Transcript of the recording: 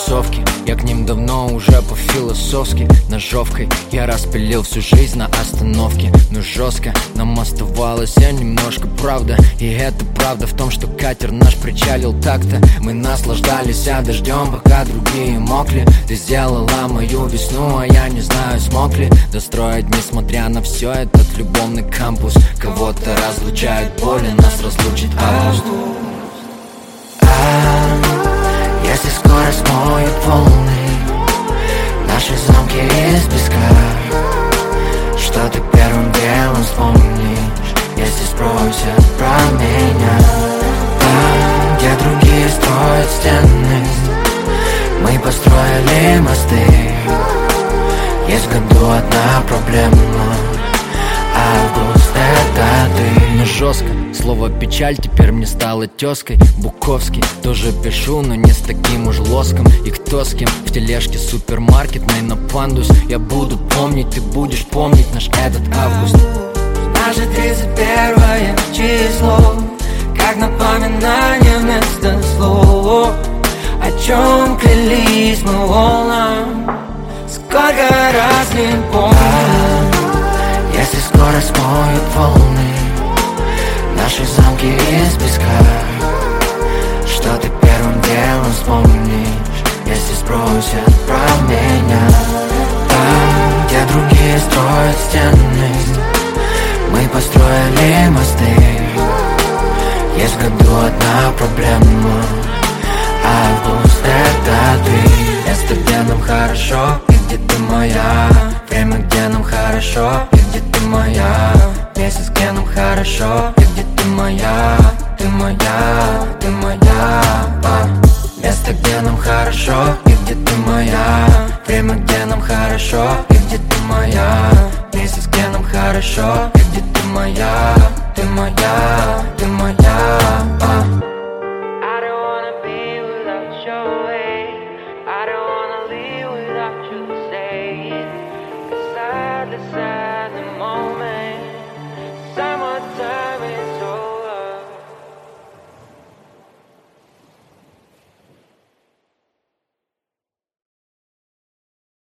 кроссовки. Я к ним давно уже по-философски. Ножовкой я распилил всю жизнь на остановке. Но жестко нам оставалось немножко правда. И это правда в том, что катер наш причалил так-то. Мы наслаждались дождем, пока другие мокли. Ты сделала мою весну, а я не знаю, смог ли достроить, несмотря на все, этот любовный кампус. Кого-то разлучает боль, и нас разлучит август. Если скоро смоют волны наши замки из песка, что ты первым делом вспомнишь, если спросят про меня? Там, где другие строят стены, мы построили мосты. Есть в году одна проблема: август — это ты. Но жестко, слово печаль теперь мне стало тезкой. Буковский тоже пишу, но не с таким уж лоском. И кто с кем в тележке супермаркетной на пандус. Я буду помнить, ты будешь помнить наш этот август. Наше 31 число, как напоминание вместо слов. О чем клялись мы волнам, сколько раз не помню. Если скоро смоют волны наши замки из песка, что ты первым делом вспомнишь, если спросят про меня? Там, где другие строят стены, мы построили мосты. Есть в году одна проблема: август — это ты. Место, где нам хорошо, и где ты моя. Время, где нам хорошо, и где ты моя. Месяц, где нам хорошо, и где ты моя. Ты моя, ты моя. Место, где нам хорошо, и где ты моя. Время, где нам хорошо, и где ты моя. Месяц, где нам хорошо, и где ты моя. Ты моя, ты моя.